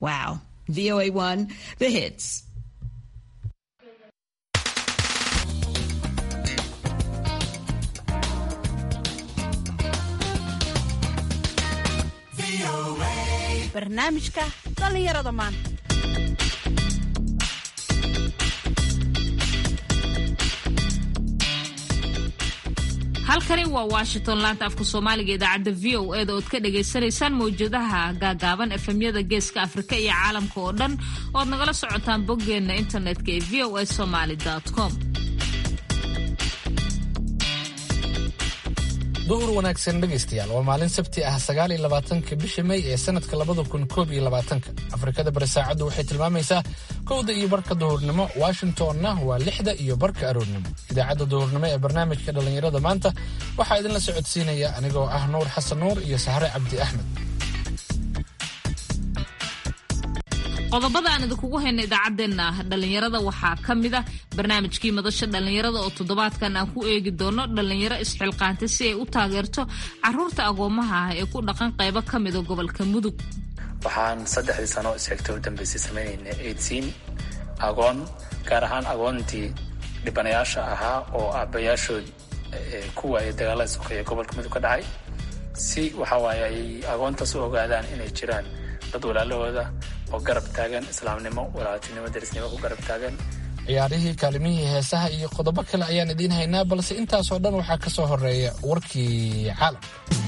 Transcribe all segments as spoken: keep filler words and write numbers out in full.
Wow. V O A one, the hits. barnaamijka dhalinyarada maanta. halkani waa Washington, laanta afka Soomaaliga idaacadda V O A da ood ka dhageysanaysaan mawjadaha gaagaaban efemyada geeska Afrika iyo caalamka oo dhan ood nagala socotaan boggeena internetka ee v o a somali dot com. duhur wanaagsan dhegaystayaal, waa maalin sabti ah sagaal iyo labaatanka bisha May ee sanadka labada kun koob iyo labaatanka. Afrikada bari saacadu waxay tilmaamaysaa kowda iyo barka duhurnimo, Washingtonna waa lixda iyo barka aroornimo. Idaacadda duhurnimo ee barnaamijka dhalinyarada maanta waxaa idinla socodsiinaya anigoo ah Nuur Xasan Nuur iyo Sahre Cabdi Axmed. qodobada aan idinkugu hayna idaacaddeenna dhalinyarada waxaa ka mid ah barnaamijkii madasha dhalinyarada oo toddobaadkan aan ku eegi doono dhalinyaro isxilqaantay si ay u taageerto caruurta agoomaha ah ee ku dhaqan qaybo ka mida gobolka Mudug. waxaan saddexdii sano isxigtay u dambeysay samaynaynay eedsiin agoon, gaar ahaan agoontii dhibanayaasha ahaa oo aabbayaashood ku waayay dagaalada sokeeye gobolka Mudug ka dhacay, si waxa waaye ay agoontaas u ogaadaan inay jiraan dad walaalahooda oo garab taagan, islaamnimo, walaaltinimo, derisnimo ku garab taagan. ciyaarihii, kaalimihii heesaha iyo qodobo kale ayaan idiin haynaa, balse intaasoo dhan waxaa ka soo horeeya warkii caalamka.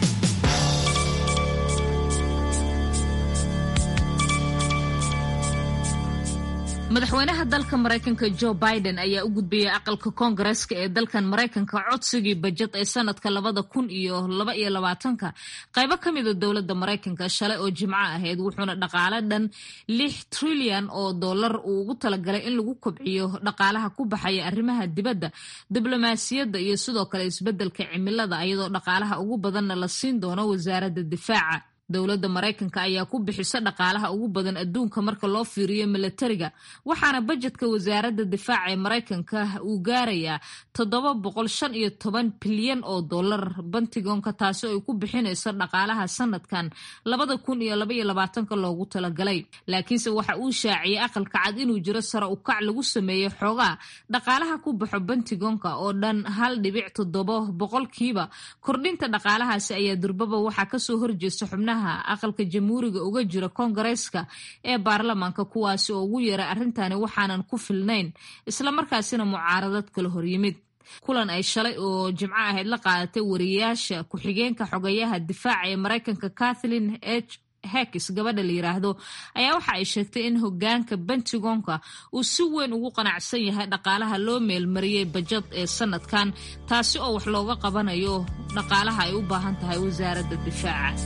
madaxweynaha dalka Mareykanka Joe Biden ayaa u gudbiyay aqalka Koongareeska ee dalkan Mareykanka codsigii bajet ee sanadka labada kun iyo laba iyo labaatanka qaybo ka mid ah dowladda Mareykanka shalay oo Jimco ahayd, wuxuuna dhaqaale dhan lix trilyan oo dollar uu ugu talagalay in lagu kobciyo dhaqaalaha ku baxaya arrimaha dibadda, diblomaasiyadda iyo sidoo kale isbeddelka cimilada, iyadoo dhaqaalaha ugu badanna la siin doono wasaaradda difaaca. dowladda Mareykanka ayaa ku bixisa dhaqaalaha ugu badan adduunka marka loo fiiriyo militariga, waxaana bajetka wasaaradda difaaca ee Mareykanka uu gaarayaa toddoba boqol shan iyo toban bilyan oo dollar Pentagonka, taasi oo ay ku bixinayso dhaqaalaha sanadkan labada kun iyo laba iyo labaatanka loogu talagalay. laakiinse waxa uu shaaciyay aqalka cad inuu jiro sare u kac lagu sameeyo xoogaa dhaqaalaha ku baxo Pentagonka oo dhan hal dhibic toddoba boqolkiiba. kordhinta dhaqaalahaasi ayaa durbaba waxaa kasoo horjeesta xubnaha aqalka jamhuuriga uga jira Koongareeska ee baarlamaanka, kuwaasi oo ugu yeeray arrintani waxaanan ku filnayn, isla markaasina mucaaradad kala horyimid. kulan ay shalay oo Jimco ahayd la qaadatay wariyaasha ku-xigeenka xogayaha difaaca ee Mareykanka Kathleen H Hicks gabadha la yiraahdo ayaa waxa ay sheegtay in hogaanka Pentagonka uu si weyn ugu qanacsan yahay dhaqaalaha loo meelmariyay bajet ee sanadkan, taasi oo wax looga qabanayo dhaqaalaha ay u baahan tahay wasaaradda difaaca.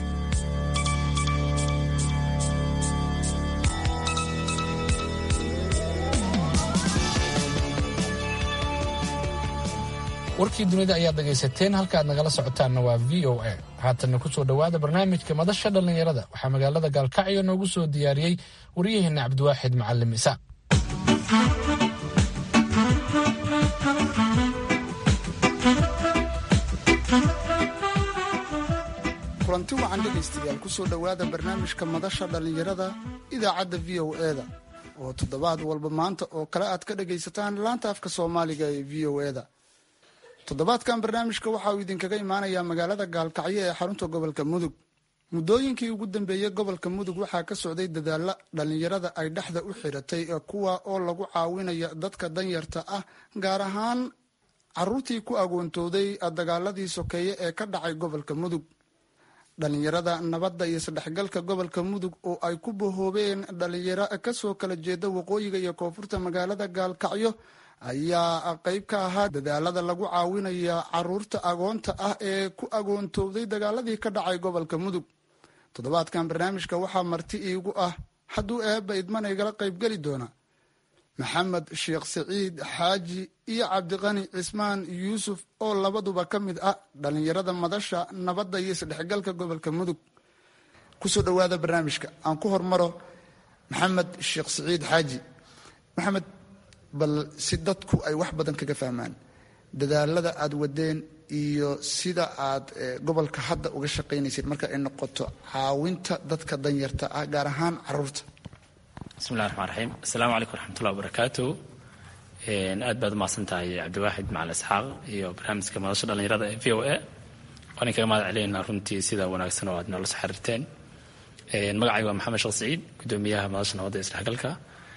warkii dunida ayaad dhegaysateen, halka aad nagala socotaanna waa V O A. haatanna ku soo dhowaada barnaamijka madasha dhalinyarada. waxaa magaalada Gaalkacyo noogu soo diyaariyey waryaheena Cabdiwaaxid Macallim Isaaq. kulanti wacan dhegaystayaal, ku soo dhowaada barnaamijka madasha dhalinyarada idaacadda V O A da oo toddobaad walba maanta oo kale aad ka dhagaysataan laanta afka Soomaaliga ee V O A da. toddobaadkan barnaamijka waxa uu idinkaga imaanayaa magaalada Gaalkacyo ee xarunta gobolka Mudug. muddooyinkii ugu dambeeyey gobolka Mudug waxaa ka socday dadaalla dhalinyarada ay dhexda u xiratay kuwa oo lagu caawinayo dadka danyarta ah, gaar ahaan caruurtii ku agoontooday dagaaladii sokeeye ee ka dhacay gobolka Mudug. dhalinyarada nabadda iyo isdhexgalka gobolka Mudug oo ay ku bohoobeen dhalinyaro kasoo kala jeeda waqooyiga iyo koonfurta magaalada Gaalkacyo ayaa qayb ka ahaa dadaalada lagu caawinaya caruurta agoonta ah ee ku agoontooday dagaaladii ka dhacay gobolka Mudug. toddobaadkan barnaamijka waxaa marti iigu ah, hadduu eebba idmana igala qaybgeli doona, maxamed sheekh siciid xaaji iyo cabdiqani cismaan yuusuf oo labaduba ka mid ah dhalinyarada madasha nabadda iyo isdhexgalka gobolka Mudug. kusoo dhowaada barnaamijka. aan ku hormaro maxamed sheekh siciid xaaji. maxamed, bal si dadku ay wax badan kaga fahmaan dadaalada aad wadeen iyo sida aad gobolka hadda uga shaqaynaysid marka ay noqoto caawinta dadka danyarta ah, gaar ahaan caruurta. bismillahi raxmaan raxiim assalaamu calaykum waraxmatullahi wabarakaatu. aad baad umahadsan tahay cabdiwaaxid macali isxaaq iyo barnaamijka madasha dhallinyarada ee v o a waan kaga mahad celeynaa runtii sida wanaagsan oo aad noola soo xiriirteen. magacayga waa maxamed sheekh saciid, gudoomiyaha madasha nabadda isdhexgalka.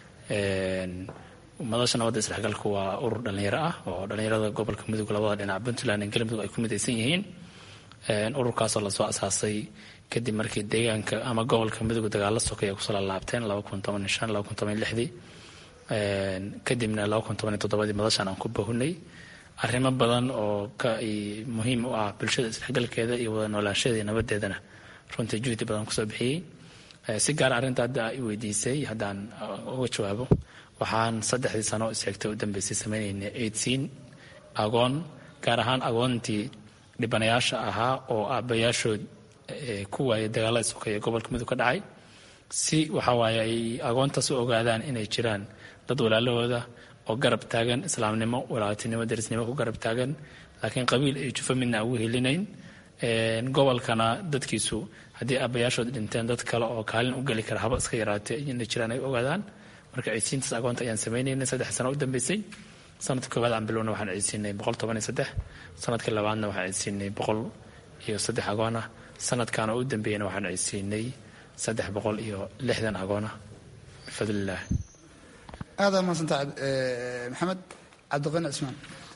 madasha nabadda isdhexgalka waa urur dhallinyaro ah oo dhallinyarada gobolka mudug labada dhinac puntland iyo galmudug ay ku midaysan yihiin. ururkaasoo lasoo asaasay kadib markii deegaanka ama gobolka mudug dagaalo sokeeya kusoo laalaabteen laba kun toban iyo shan laba kun toban iyo lixdii kadibna laba kun toban iyo toddobadii madashan aan ku bahunay arrimo badan oo ka muhiim u ah bulshada isdhexgalkeeda iyo wada noolaanshadeeda iyo nabadeedana runtii juhdi badan kusoo bixiyey. si gaar arrinta hadda i weydiisay haddaan uga jawaabo, waxaan saddexdii sano isheegtay u dambeysay sameynaynay aidsiin agoon, gaar ahaan agoontii dhibanayaasha ahaa oo aabbayaashood ku waayay dagaalada sokeeye gobolka mudug ka dhacay, si waxa waaye ay agoontaas u ogaadaan inay jiraan dad walaalahooda oo garab taagan, islaamnimo, walaaltinimo, derisnimo ku garab taagan, laakiin qabiil ay jufo midna ugu helinayn. gobolkana dadkiisu haddii aabbayaashood dhinteen dad kale oo kaalin u geli kara haba iska yaraatee inay jiraan ay ogaadaan. marka ceysiintaas agoonta ayaan sameynaynay saddex sano u dambeysay. sanadka koowaad aan bilowna waxaan ceysiinay boqol toban iyo saddex, sanadkii labaadna waxaan ceysiinay boqol iyo saddex agoona, sanadkaana u dambeeyana waxaan ceysiinay saddex boqol iyo lixdan agoona bifadlillaah. aadaa mahadsantaha maxamed cabdiqani cismaan.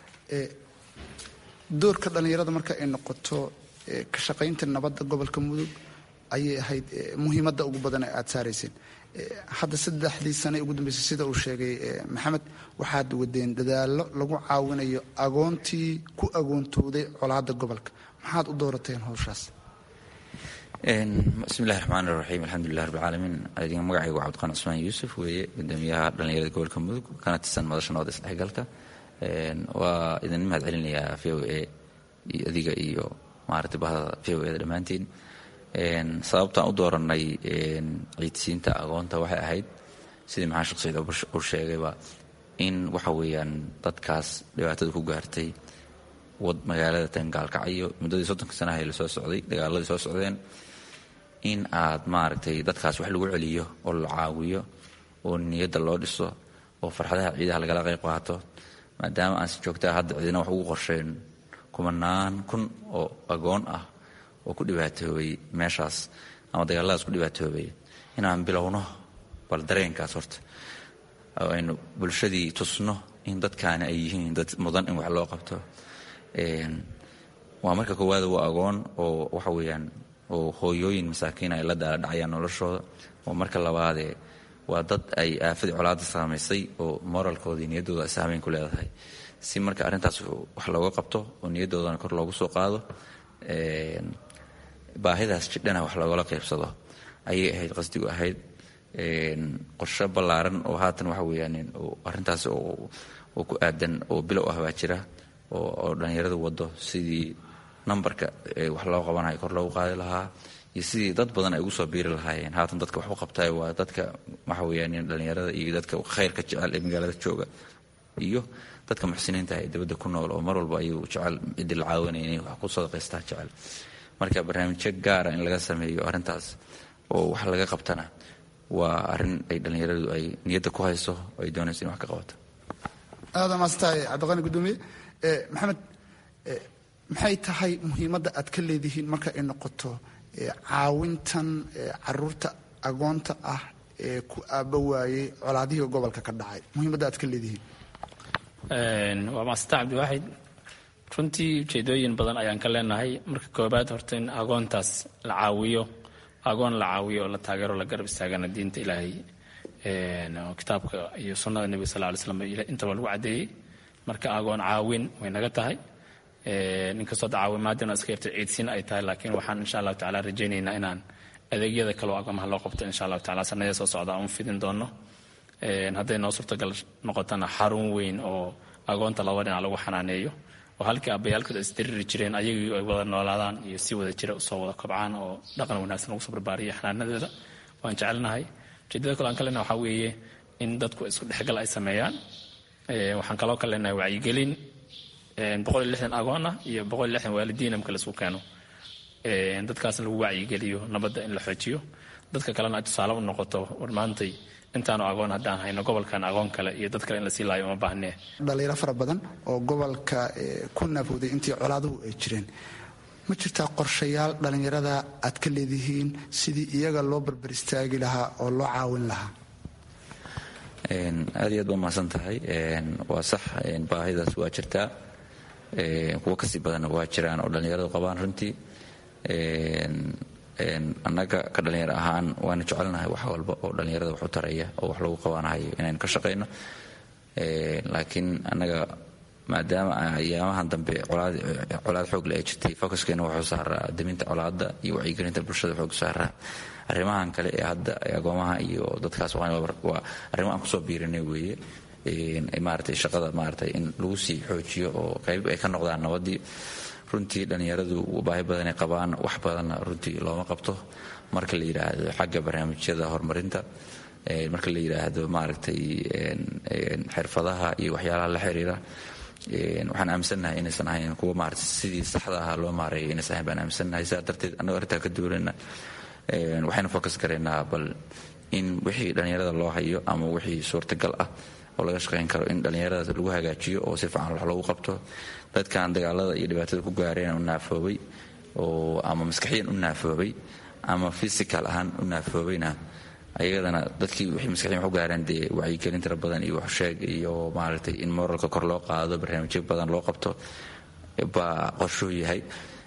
doorka dhallinyarada marka ay noqoto ka shaqaynta nabadda gobolka mudug ayay ahayd muhiimadda ugu badan ee aada saarayseen. hadda saddexdii sane ugu dambeysay sida uu sheegay maxamed, waxaad wadeen dadaallo lagu caawinayo agoontii ku agoontooday colaadda gobolka. maxaad u doorateen howshaas? bismillahi raxmaan iraxiim alxamdulilah rabbilcaalamiin. adiga magacaygu waa cabdiqani cusmaan yuusuf weeye, gudoomiyaha dhallinyarada gobolka mudug kana tirsan madasha nabadda isdhexgalka. waa idin mahad celinayaa v o a iyo adiga iyo maaragtay bahda v o eda dhammaantiin. sababtaan u dooranay ciidsiinta agoonta waxay ahayd sidii maxaa sheekh saciid uu sheegayba in waxa weeyaan dadkaas dhibaatada ku gaartay wad magaalada tangaalkacyo muddadii soddonka sanaha ee lasoo socday dagaaladii soo socdeen in aad maaragtay dadkaas wax lagu celiyo oo la caawiyo oo niyadda loo dhiso oo farxadaha ciidaha lagala qayb qaato, maadaama aan si joogtaa hadda ciidana wax ugu qorsheyn kumanaan kun oo agoon ah oo ku dhibaatoobay meeshaas ama dagaaladaas ku dhibaatoobay inaan bilowno bal dareenkaas horta aynu bulshadii tusno in dadkaani ay yihiin dad mudan in wax loo qabto. waa marka koowaad waa agoon oo waxa weeyaan oo hooyooyin masaakiin ay la dhacayaan noloshooda. oo marka labaadee waa dad ay aafadii colaadda saamaysay oo moralkoodii niyaddooda ay saamayn ku leedahay. si marka arrintaas wax looga qabto oo niyaddoodana kor loogu soo qaado, baahidaas jidhana wax loogala qaybsado ayay ahayd qasdigu ahayd. qorshe ballaaran oo haatan waxa weeyaan arrintaas oo ku aadan oo bilow ah baa jira oo dhallinyaradu wado sidii nambarka wax loo qabanayo kor loogu qaadi lahaa iyo sidii dad badan ay ugu soo biiri lahaayeen. haatan dadka wax u qabtay waa dadka waxa weeyaan dhallinyarada iyo dadka khayrka jecel ee magaalada jooga iyo dadka muxsiniinta ee dibadda ku nool oo mar walba ayuu jecel cidii la caawinaya inay wax ku sadaqaystaa jecel. marka barnaamijyo gaara in laga sameeyo arrintaas oo wax laga qabtana waa arrin ay dhallinyaradu ay niyadda ku hayso oo ay doonayso in wax ka qabato. aada maasantahay cabdiqani gudoomiye. maxamed, maxay tahay muhiimadda aad ka leedihiin marka ay noqoto caawintan caruurta agoonta ah ee ku aaba waayey colaadihii gobolka ka dhacay? muhiimadda aad ka leedihiin. waa maasanta cabdiwaaxid. runtii ujeedooyin badan ayaan ka leenahay. marka koobaad horta in agoontaas la caawiyo, agoon la caawiyo oo la taageero, la garab istaagana diinta ilaahay kitaabka iyo sunnada nebiga sal ly slam intaba lagu caddeeyey. marka agoon caawin way naga tahay. inkastoo da caawimaadina iska yarta ciidsiin ay tahay, laakiin waxaan insha allahu tacala rajaynaynaa inaan adeegyada kaleo agamaha loo qabto insha allahu tacala sanadee soo socda aan fidin doono. hadday noo suurtagal noqotana xarun weyn oo agoonta laba dhinac lagu xanaaneeyo oo halkii aabbayaalkooda isdiriri jireen ayagii ay wada noolaadaan iyo si wada jira usoo wada kobcaan oo dhaqan wanaagsan lagu soo barbaariyo xanaanadeeda waan jecelnahay. ujeedada kale aan ka leenahay waxaa weeye in dadku isku dhexgal ay sameeyaan. waxaan kaloo ka leenahay wacyigelin boqol iyo lixdan agoon ah iyo boqol iyo lixdan waalidiina marka laisku keeno dadkaasna lagu wacyigeliyo nabadda in la xoojiyo, dadka kalena ay tusaale u noqoto war maantay intaanu agoon haddaan hayno gobolkan agoon kale iyo dad kale in lasii laayo uma baahnee. dhalinyaro fara badan oo gobolka ku naafowday intii colaaduhu ay jireen, ma jirtaa qorshayaal dhallinyarada aad ka leedihiin sidii iyaga loo barbar istaagi lahaa oo loo caawin lahaa? aad iyo aad ba mahadsan tahay. waa sax, baahidaas waa jirtaa, kuwo kasii badanna waa jiraan oo dhallinyaradu qabaan runtii. annaga ka dhallinyaro ahaan waanu jecelnahay wax walba oo dhallinyarada wax u taraya oo wax lagu qabanahayo inaynu ka shaqayno. laakiin annaga maadaama ayaamahan dambe colaad xoogle ay jirtay, focuskeenna waxuu saaraa deminta colaadda iyo wacyigelinta bulshada xoog saaraa. arrimahan kale ee hadda agoomaha iyo dadkaas waa arrimo aan kusoo biirinay weeye. maaragtay shaqada maaragtay in lagu sii xoojiyo oo qayb ay ka noqdaan nabaddii. runtii dhallinyaradu baahi badanay qabaan, wax badanna runtii looma qabto marka la yidhaahdo xagga barnaamijyada horumarinta, marka la yidhaahdo maaragtay xirfadaha iyo waxyaalaha la xiriira. waxaan aaminsannahay inaysan ahayn kuwa maaragtay sidii saxda ahaa loo maareeyo inaysan ahayn baan aaminsannahay. sidaa darteed annagoo arrintaa ka duulana waxaynu focus garaynaa bal in wixii dhallinyarada loo hayo ama wixii suurtagal ah oo laga shaqayn karo in dhallinyaradaas lagu hagaajiyo oo si fiican wax loogu qabto. dadkan dagaalada iyo dhibaatada ku gaareen u naafoobay oo ama maskaxiyan u naafoobay ama physical ahaan u naafoobayna, ayagadana dadkii wixii maskaxiyan wax u gaareen dee wacyigelin tira badan iyo waxsheeg iyo maaragtay in moralka kor loo qaado, barnaamijyo badan loo qabto baa qorshuu yahay.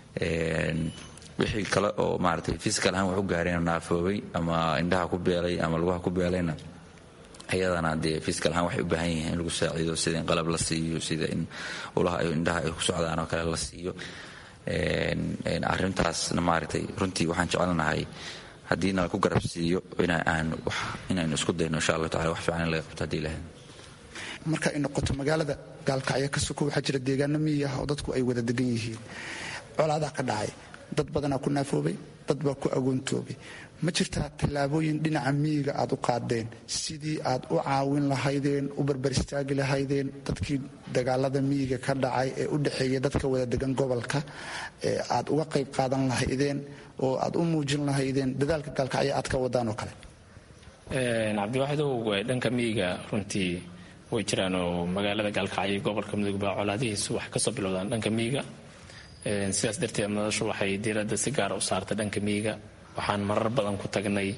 wixii kale oo maaragtay physical ahaan wax u gaareen naafoobay ama indhaha ku beelay ama lugaha ku beelayna, ayadana dee physical ahaan waxay u baahan yihiin in lagu saaciido, sida in qalab la siiyo, sida in ulaha iyo indhaha ay ku socdaan oo kale la siiyo. arrintaasna maaragtay runtii waxaan jecelnahay haddii nala ku garab siiyo inaynu isku dayno insha allahu tacala wax fiican in laga qabto haddii lahayd. marka ay noqoto magaalada gaalkacyo ka soko waxaa jira deegaano miyi ah oo dadku ay wada degan yihiin. colaadaa ka dhacay, dad badanaa ku naafoobay, dad baa ku agoontoobay. ma jirtaa tallaabooyin dhinaca miyiga aad u qaadeen sidii aad u caawin lahaydeen, u barbar istaagi lahaydeen dadkii dagaalada miyiga ka dhacay ee u dhexeeya dadka wada degan gobolka, ee aad uga qayb qaadan lahaydeen oo aad u muujin lahaydeen dadaalka gaalkacyo aad ka wadaan oo kale? cabdiwaaxidow, dhanka miyiga runtii way jiraan oo magaalada gaalkacyo gobolka mudug baa colaadihiisu wax kasoo bilowdaan dhanka miyiga. sidaas darteed madashu waxay diiradda si gaara u saartay dhanka miyiga. waxaan marar badan ku tagnay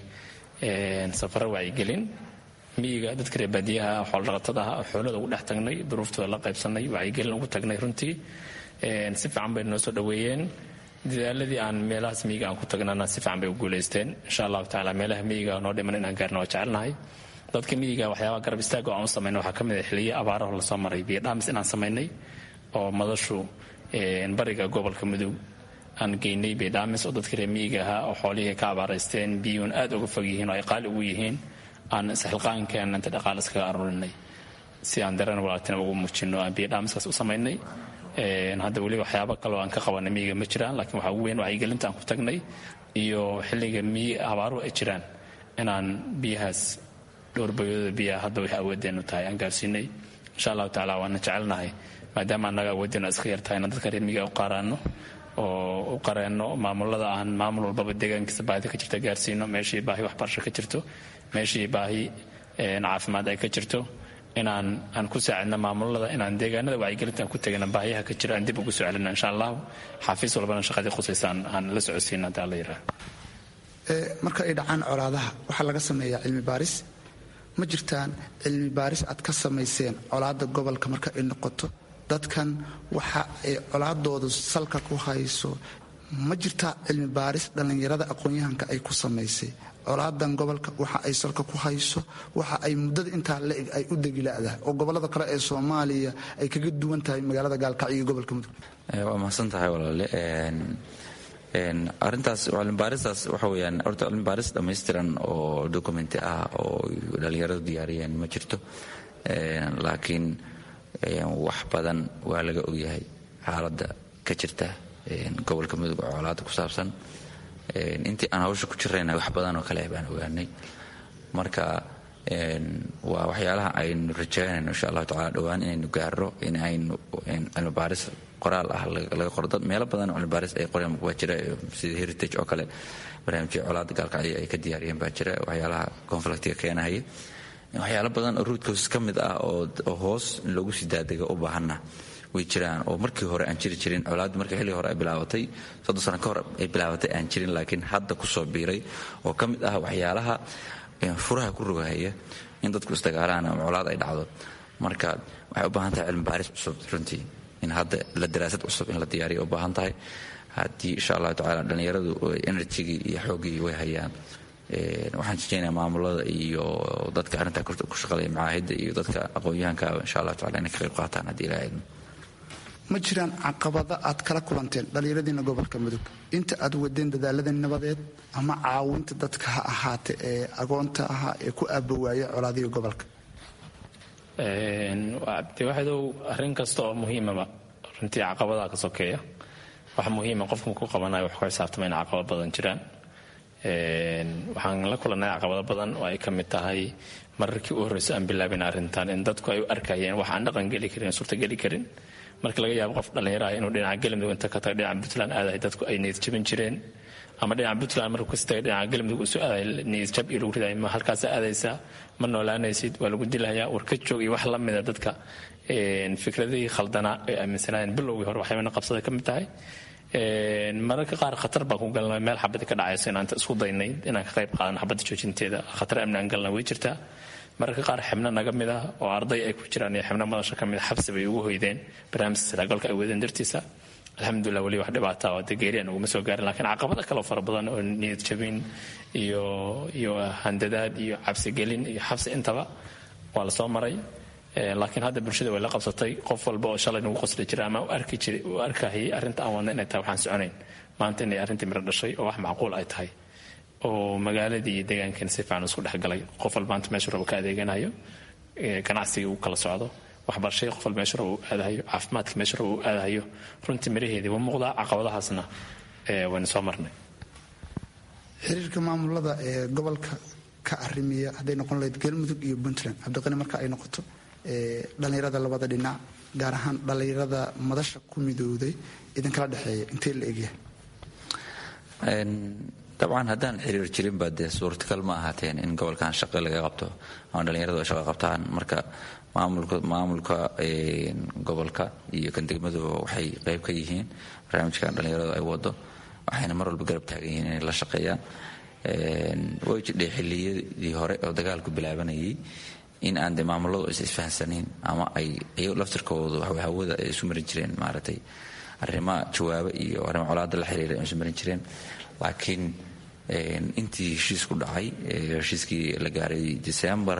safaro wacyigelin miyiga, dadka reer baadiyaha xooldhaqatadaha xoolada ugu dhex tagnay, duruuftooda la qaybsanay, wacyigelin ugu tagnay. runtii si fiican bay noo soo dhoweeyeen. dadaaladii aan meelahaas miyiga aan ku tagnana si fiican bay u guulaysteen. insha allahu tacaala meelaha miyiga noo dhiman inaan gaarna waa jecelnahay. dadka miyiga waxyaabaha garab istaaga oo aan u samayna waxaa ka mid a xiliyo abaaraho lasoo maray biyo dhaamis inaan samaynay oo madashu bariga gobolka mudug aan geynay baydhaamis oo dadka reer miyiga ahaa oo xoolihii ka abaaraysteen, biyuun aad uga fog yihiin oo ay qaali ugu yihiin, aan isxilqaankeena inta dhaqaale iskaga aruurinay si aan dareen walaaltina ugu muujino. aan biyodhaamiskaas u samaynay. hadda weli waxyaabo kaloo aan ka qabanay miyiga ma jiraan, laakiin waxaa ugu weyn wacyigelinta aan ku tagnay iyo xilliga miyi abaaruhu ay jiraan inaan biyahaas dhowrbayooda biyaha hadda waxay awoodeennu tahay aan gaarsiinay. insha allahu tacaala waana jecelnahay maadaama annaga awoodeennu iska yartahay inaan dadka reer miyiga u qaaraano oo u qareenno maamulada aan maamul walbaba deegaankiisa baahida ka jirta gaarsiino, meeshii baahi waxbarasho ka jirto, meeshii baahi caafimaad ay ka jirto, inaan aan ku saacidno maamulada, inaan deegaanada wacyigelinta aan ku tegana baahiyaha ka jira aan dib ugu soo celino insha allahu. xafiis walbana shaqadii khusaysaan aan la socodsiina hadaa la yidhaha. marka ay dhacaan colaadaha waxaa laga sameeyaa cilmi baaris. ma jirtaan cilmi baaris aad ka samayseen colaada gobolka marka ay noqoto dadkan waxa ay colaadoodu salka ku hayso? ma jirtaa cilmi baaris dhallinyarada aqoon-yahanka ay ku samaysay colaadan gobolka waxa ay salka ku hayso, waxa ay muddada intaa la-eg ay u degila'dahay oo gobollada kale ee soomaaliya ay kaga duwan tahay magaalada gaalkacyo iyo gobolka mudug? waa mahadsan tahay walaale. arintaas cilmibaaristaas waxa weyaan horta cilmibaaris dhammaystiran oo documenti ah oo dhallinyaradu diyaariyeen ma jirto, laakiin wax badan waa laga ogyahay xaaladda ka jirta gobolka mudug oo colaada ku saabsan. intii aan hawsha ku jirayna wax badan oo kale baan ogaanay. marka waa waxyaalaha aynu rajaynayno insha allahu tacala dhowaan inaynu gaaro in aynu cilmibaaris qoraal ah laga qoro. dad meelo badan oo cilmibaaris ay qoreen waa jira, sida heritage oo kale barnaamijyo colaada gaalkacyo ay ka diyaariyeen baa jira, waxyaalaha conflictiga keenahaya. waxyaalo badan oo ruudkaos ka mid ah oo hoos in loogu sii daadego u baahanna way jiraan oo markii hore aan jiri jirin colaaddu markii xilligii hore ay bilaabatay soddon sano ka hor ay bilaabatay aan jirin laakiin hadda ku soo biiray oo ka mid ah waxyaalaha furaha ku rogahaya in dadku isdagaalaan ama colaad ay dhacdo marka waxay u baahan tahay cilmi baaris cusub runtii in hadda la daraasad cusub in la diyaariyo u baahan tahay haddii insha allahu tacaala dhallinyaradu enerjigii iyo xooggii way hayaan waxaan jejeynayaa maamulada iyo dadka arrintaa ku shaqalaya macaahidda iyo dadka aqoon-yahankaaba insha allahu tacala inay ka qayb qaataan haddii ilaaha idmo ma jiraan caqabado aad kala kulanteen dhallinyaradiina gobolka mudug inta aad wadeen dadaalada nabadeed ama caawinta dadka ha ahaate ee agoonta ahaa ee ku aabawaaya colaadiga gobolka cabdiwaxdow arrin kasta oo muhiimaba runtii caqabadaha ka sokeeya waxa muhiima qofku ku qabanayo wax ku xisaabtama in caqabado badan jiraan waxaan la kulannay caqabado badan oo ay ka mid tahay mararkii u horreyso aan bilaabin arrintan in dadku ay u arkayeen wax aan dhaqan geli karin suurtageli karin marka laga yaabo qof dhallinyaraha inuu dhinaca galmudug inta ka taga dhinaca puntland aadahay dadku ay niyad jabin jireen ama dhinaca puntland markuu kasi tagay dhinaca galmudug isu aaday niyad jab iyo lagu ridaay ma halkaasa aadaysaa ma noolaanaysid waa lagu dilahayaa warka joog iyo wax la mida dadka fikradihii khaldanaa ay aaminsanaayeen bilowgii hore waxyaabana qabsada ka mid tahay mararka qaar khatar baan ku galnay meel xabadi ka dhacayso inaanta isku daynay inaan ka qayb qaadan xabadda joojinteeda khatar amni aan galna way jirtaa mararka qaar xibno naga mid ah oo arday ay ku jiraan iyo xibno madasha ka mid xabsi bay ugu hoydeen barnaamijka sadaagalka ay wadeen dartiisa alxamdulilah weli wax dhibaata oo degeeriyan uguma soo gaarin laakiin caqabado kaloo fara badan oo niyad jabin iyo iyo handadaad iyo cabsigelin iyo xabsi intaba waa la soo maray laakiin hadda bulshada way la qabsatay qof walba oo shalay nagu qosli jira ama arki jiray uu arkahayay arrinta aan wadna inay tahay waxaan soconayn maanta inay arrintii miro dhashay oo wax macquul ay tahay oo magaaladii iyo deegaankan si fiican isku dhexgalay qof walba maanta meesha rabo ka adeeganayo ganacsigii uu kala socdo waxbarashadii qof walba meesha rabo uu aadahayo caafimaadka meesha rabo uu aadahayo runtii miraheedii waa muuqdaa caqabadahaasna wayna soo marnay xiriirka maamulada ee gobolka ka arrimiya hadday noqon lahayd galmudug iyo puntland cabdiqani marka ay noqoto dhallinyarada labada dhinac gaar ahaan dhallinyarada madasha ku midowday idinkala dhexeeya intee la egyahay dabcan haddaan xiriir jirinba dee suurtagal ma ahaateen in gobolkan shaqo laga qabto ama dhallinyaradu ay shaqo qabtaan marka maamulka maamulka gobolka iyo kan degmadu waxay qayb ka yihiin barnaamijkan dhallinyaradu ay wado waxayna mar walba garab taagan yihiin inay la shaqeeyaan way jidhay xilliyadii hore oo dagaalku bilaabanayay in aan de maamuladu is isfahansanayn ama ay iyago laftirkoodu hawada ay isu marin jireen maaragtay arrimaha jawaabo iyo arrima colaada la xiriira ay isu marin jireen laakiin intii heshiisku dhacay heshiiskii la gaaray december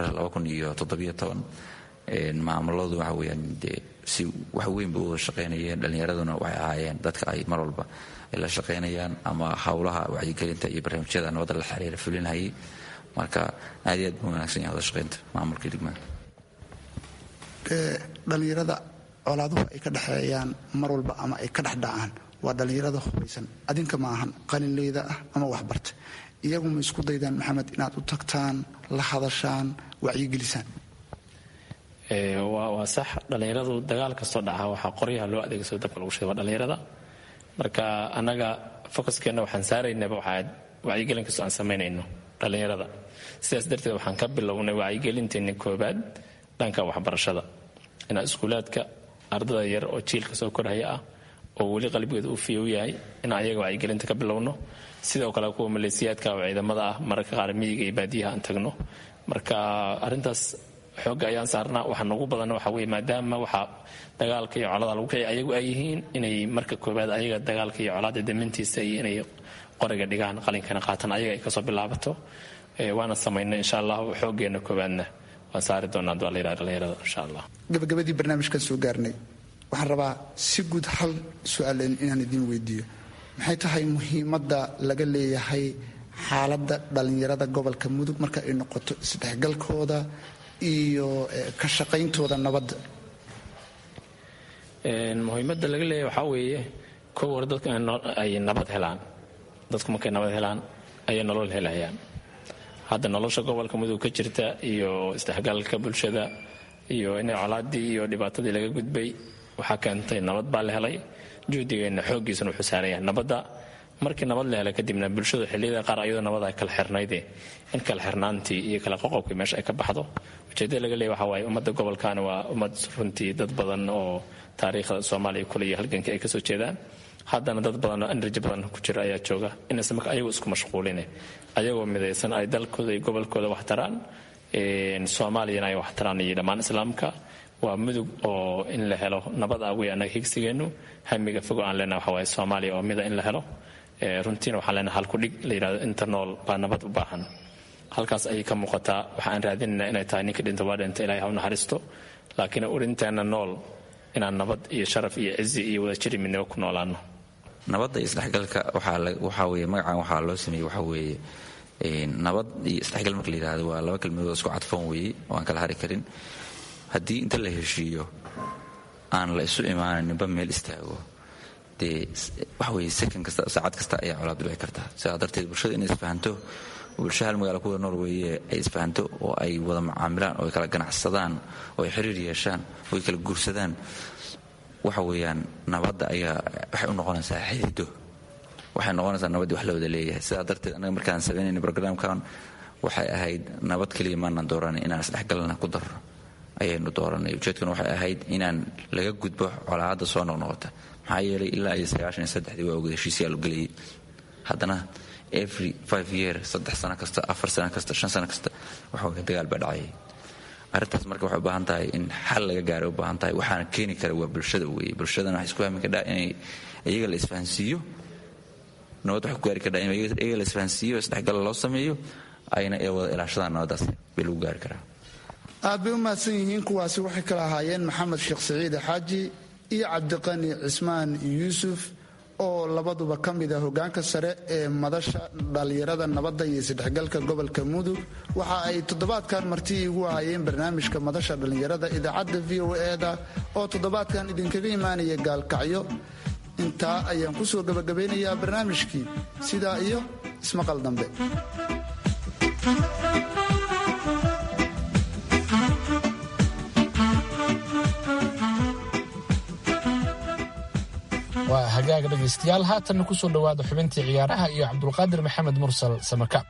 maamuladu waxa weyaan dee si wax weyn bay u wada shaqaynayeen dhallinyaraduna waxay ahaayeen dadka ay mar walba ay la shaqaynayaan ama howlaha wacyigelinta iyo barnaamijyada nabadda la xiriira fulinhayay marka aad iyo aad buu wanaagsan yahay wada shaqaynta maamulkii degmada dhallinyarada colaaduhu ay ka dhexeeyaan mar walba ama ay ka dhexdhacaan waa dhallinyarada hubaysan adinka ma ahan qalinleyda ah ama waxbarta iyagu ma isku daydaan maxamed inaad u tagtaan la hadashaan wacyigelisaan waa sax dhallinyaradu dagaal kastoo dhaca waxaa qoryaha loo adeegsado dabka lagu shiday waa dhallinyarada marka annaga focuskeenna waxaan saaraynaba waxaa wacyigelin kastoo aan samaynayno dhallinyarada sidaas darteed waxaan ka bilownay wacyigelinteeni koobaad dhanka waxbarashada inaa iskuulaadka ardada yar oo jiilka soo korhaya ah oo weli qalbigeeda uu fiyow yahay in ayaga wacyigelinta ka bilowno sidoo kale kuwa maleesiyaadka oo ciidamada ah mararka qaar miyiga iyo baadiyaha aan tagno marka arrintaas xoogga ayaan saarnaa waxa noogu badan waxa weye maadaama waxa dagaalka iyo colaada lagu kiciy ayagu ay yihiin inay marka koobaad ayaga dagaalka iyo colaada damintiisa iyo inay qoriga dhigaan qalinkana qaatan ayaga ay kasoo bilaabato waana samaynay insha allahu xooggeena koobaadna waan saari doonaa dhallinyarada dhallinyarada insha allah gabagabadii barnaamijkan soo gaarnay waxaan rabaa si guud hal su-aaleen inaan idiin weydiiyo maxay tahay muhiimadda laga leeyahay xaaladda dhallinyarada gobolka mudug marka ay noqoto isdhexgalkooda iyo ka shaqayntooda nabadda muhiimadda laga leeyahay waxaa weeye kow hore dadka ay nabad helaan dadku markay nabad helaan ayay nolol helayaan hadda nolosha gobolka mudug ka jirta iyo isdhexgalka bulshada iyo inay colaadii iyo dhibaatadii laga gudbay waxaa keentay nabad baa la helay juhdigeenna xooggiisana wuxuu saaran yahay nabadda markii nabad la hela kadibna bulshadu xilliyada qaar ayadoo nabad ay kala xirnayde in kala xirnaantii iyo kala qoqobkii meesha ay ka baxdo ujeedada laga leeyahay waxa waaye ummadda gobolkaani waa ummad runtii dad badan oo taariikhda soomaaliya kule iyo halgankii ay kasoo jeedaan haddana dad badan oo enerji badan ku jira ayaa jooga inaysan marka ayagu isku mashquuline ayagoo midaysan ay dalkooda iyo gobolkooda wax taraan soomaaliyana ay wax taraan iyo dhammaan islaamka waa mudug oo in la helo nabad ah wey annaga higsigeennu hamiga fogo aan leenahay waxa waaye soomaaliya oo mida in la helo runtiina waxaan leenahay halku dhig la yidhahdo inta nool baa nabad u baahan halkaas ayay ka muuqataa waxaan raadinaynaa inay tahay ninka dhinta waa dhinta ilaahay ha u naxariisto laakiin urinteenna nool inaan nabad iyo sharaf iyo cizi iyo wadajiri midnimo ku noolaano nabadda iyo isdhexgalka waxaa weye magacan waxaa loo sameeyey waxaa weeye nabad iyo isdhexgal marka la yidhahdo waa laba kelmadood isku cadfoon weeye oo aan kala hari karin haddii inta la heshiiyo aan la isu imaanan ninba meel istaago dee waxa weye second kasta saacad kasta ayaa colaad dhici kartaa sidaa darteed bulshada inay isfahanto bulsha hal magaala kuwada nool weeye ay isfahanto oo ay wada macaamilaan oo ay kala ganacsadaan oo ay xiriir yeeshaan oo ay kala guursadaan waxa weeyaan nabadda ayaa waxay u noqonaysaa xidido waxay noqonaysaa nabaddii wax la wada leeyahay sidaa darteed annaga markaan sameynayna brograamkan waxay ahayd nabad keliya maanan dooranay inaan isdhexgalna ku darro ayaynu dooranay ujeedkuna waxay ahayd inaan laga gudbo colaadda soo noqnoqota maxaa yeelay ilaa iyo sagaashan iyo saddexdii waa ogda heshiisyaa lu gelayay haddana every five year saddex sano kasta afar sano kasta shan sano kasta waxa weye dagaal baa dhacayay arrintaas marka waxay u baahan tahay in xal laga gaaray u baahan tahay waxaana keeni kara waa bulshada weeye bulshadana waxay isku fahmi kadhaa inay iyaga la isfahansiiyo nabad waxay ku gaari kadhaa in iyaga la isfahansiiyo isdhexgal loo sameeyo ayna ee wada ilaashadaan nabaddaas bay lagu gaari karaa aad bay u mahadsan yihiin kuwaasi waxay kala ahaayeen maxamed sheekh saciid xaaji iyo cabdiqani cismaan yuusuf oo labaduba ka mid ah hogaanka sare ee madasha dhallinyarada nabadda iyo isdhexgalka gobolka mudug waxa ay toddobaadkan marti igu ahaayeen barnaamijka madasha dhallinyarada idaacadda v o e-da oo toddobaadkan idinkaga imaanaya gaalkacyo intaa ayaan ku soo gabagabeynayaa barnaamijkii sidaa iyo ismaqal dambe waa hagaaga dhegaystayaal haatanna ku soo dhowaada xubintii ciyaaraha iyo cabdulqaadir maxamed mursal samaka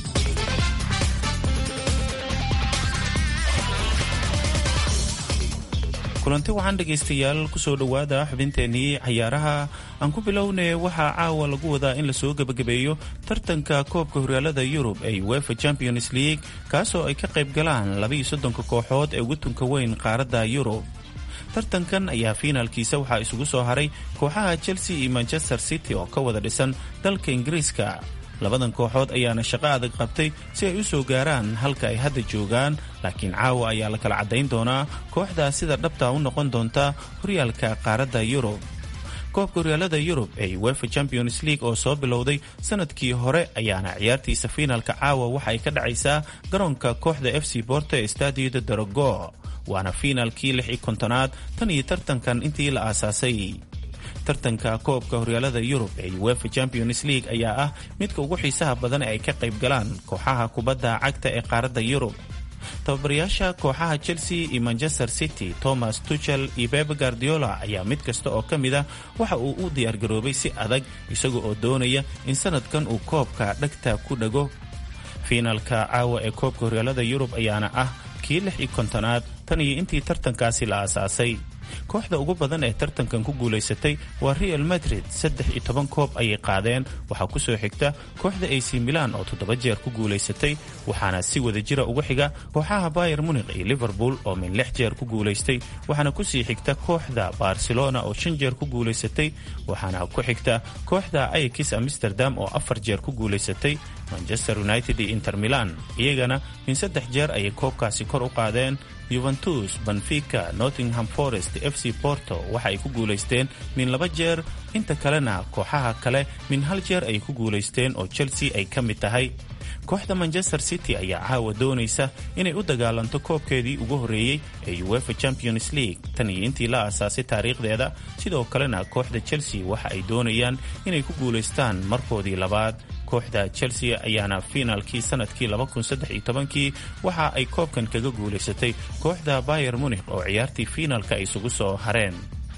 kulanti waxaan dhegaystayaal ku soo dhowaada xubinteennii cayaaraha aan ku bilownay waxaa caawa lagu wadaa in lasoo gebagabeeyo tartanka koobka horyaalada yurub ee uefa champions league kaasoo ay ka qayb galaan labaiyo soddonka kooxood ee ugu tunka weyn qaaradda yurub tartankan ayaa fiinaalkiisa waxaa isugu soo haray kooxaha chelsea iyo manchester city oo ka wada dhisan dalka ingiriiska labadan kooxood ayaana shaqo adag qabtay si ay u soo gaaraan halka ay hadda joogaan laakiin caawa ayaa la kala caddayn doonaa kooxdaa sida dhabta u noqon doonta horyaalka qaaradda yurub koobka horyaalada yurub ee uefa champions league oo soo bilowday sanadkii hore ayaana ciyaartiisa fiinaalka caawa waxa ay ka dhacaysaa garoonka kooxda f c borto ee stadio de drogo waana fiinaalkii lix iyo kontonaad tan iyo tartankan intii la aasaasay tartanka koobka horyaalada yurub ee uefa champions league ayaa ah midka ugu xiisaha badan ee ay ka qayb galaan kooxaha kubadda cagta ee qaaradda yurub tababarayaasha kooxaha chelsea iyo manchester city thomas tuchel iyo bebe guardiola ayaa mid kasta oo ka mid ah waxa uu u diyaargaroobay si adag isaga oo doonaya in sanadkan uu koobka dhagta ku dhago fiinaalka caawa ee koobka horyaalada yurub ayaana ah kii lix iyo kontonaad tan iyo intii tartankaasi la aasaasay kooxda ugu badan ee tartankan ku guulaysatay waa real madrid saddex iyo toban koob ayay qaadeen waxaa ku soo xigta kooxda ac milan oo toddoba jeer ku guulaysatay waxaana si wada jira uga xiga kooxaha bayer munikh iyo liverpool oo min lix jeer ku guulaystay waxaana kusii xigta kooxda barcelona oo shan jeer ku guulaysatay waxaana ku xigta kooxda ajax amsterdam oo afar jeer ku guulaysatay manchester united iyo inter milan iyagana min saddex jeer ayay koobkaasi kor u qaadeen yuventus benfica nottingham forest f c porto waxa ay ku guulaysteen min laba jeer inta kalena kooxaha kale min hal jeer ay ku guulaysteen oo chelsea ay ka mid tahay kooxda manchester city ayaa caawa doonaysa inay u dagaalanto koobkeedii ugu horreeyey ee uefa champions league tan iyo intii la aasaasay taariikhdeeda sidoo kalena kooxda chelsea waxa ay doonayaan inay ku guulaystaan markoodii labaad kooxda chelsea ayaana fiinaalkii sanadkii laba kun saddex iyo tobankii waxa ay koobkan kaga guulaysatay kooxda bayer munikh oo ciyaartii fiinaalka ay isugu soo hareen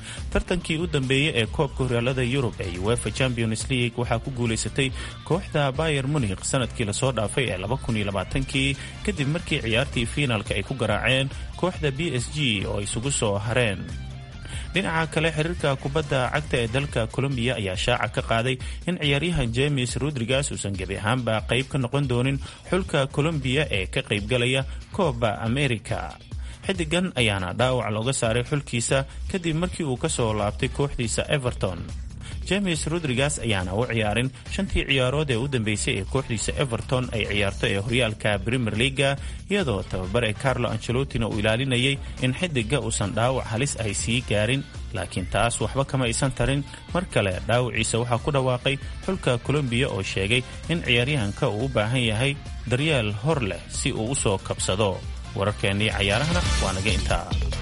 tartankii u dambeeyey ee koobka horyaalada yurub ee uefa champions league waxaa ku guulaysatay kooxda bayer munikh sanadkii lasoo dhaafay ee laba kun iyo labaatankii kadib markii ciyaartii fiinaalka ay ku garaaceen kooxda b s g oo isugu soo hareen. dhinaca kale xiriirka kubadda cagta ee dalka colombiya ayaa shaaca ka qaaday in ciyaaryahan james rodriguez uusan gebi ahaanba qayb ka noqon doonin xulka colombiya ee ka qaybgalaya Copa America. xidigan ayaana dhaawac looga saaray xulkiisa kadib markii uu ka soo laabtay kooxdiisa Everton. james rodriguez ayaana u ciyaarin shantii ciyaarood ee u dambeysay ee kooxdiisa Everton ay ciyaarto ee horyaalka Premier League, iyadoo tababare Carlo Ancelotti uu ilaalinayay in xidiga uusan dhaawac halis ay sii gaarin, laakiin taas waxba kama aysan tarin. mar kale dhaawaciisa waxaa ku dhawaaqay xulka Colombia oo sheegay in ciyaaryahanka uu u baahan yahay daryeel hor leh si uu u soo kabsado. wararkeennii cayaarahana waa naga intaa.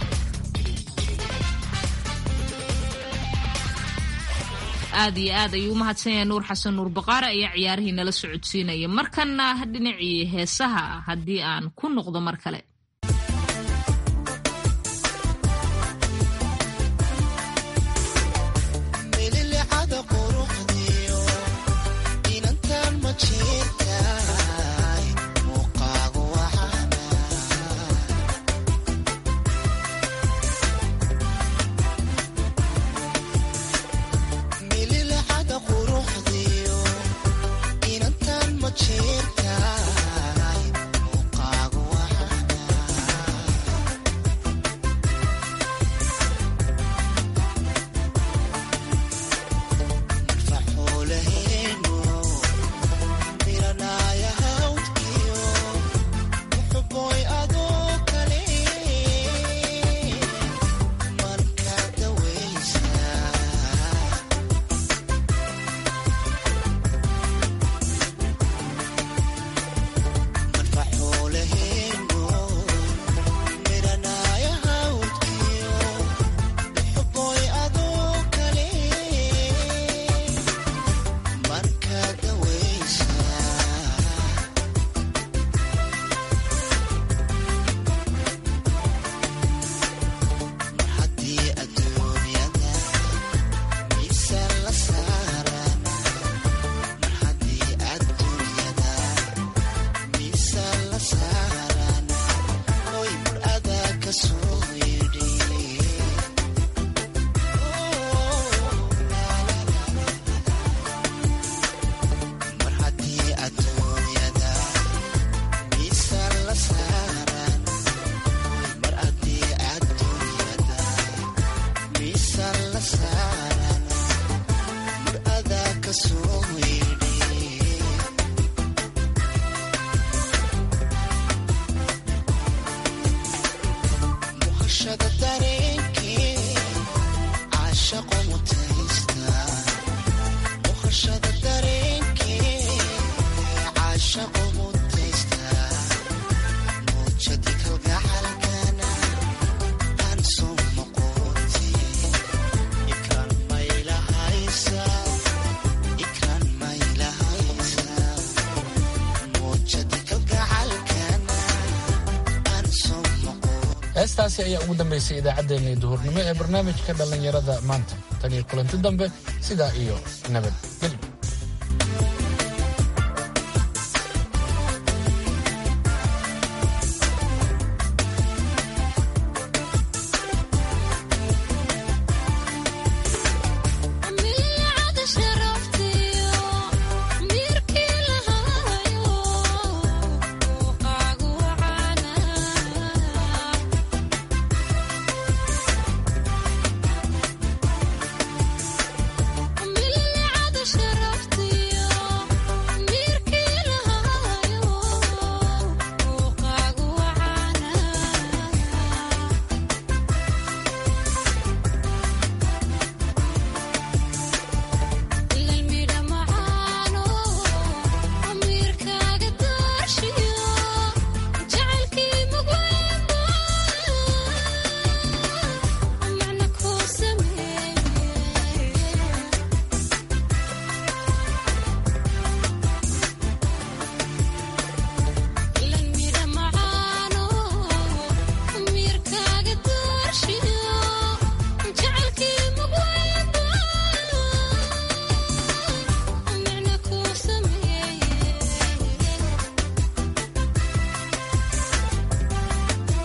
aad iyo aad ayuu u mahadsan yahay nuur xasan nuur baqaare ayaa ciyaarihii nala socodsiinaya. markana dhinacii heesaha haddii aan ku noqdo mar kale. heestaasi ayaa ugu dambaysay idaacaddeenii duhurnimo ee barnaamijka dhallinyarada maanta. tan iyo kulanti dambe, sidaa iyo nabadgelyo.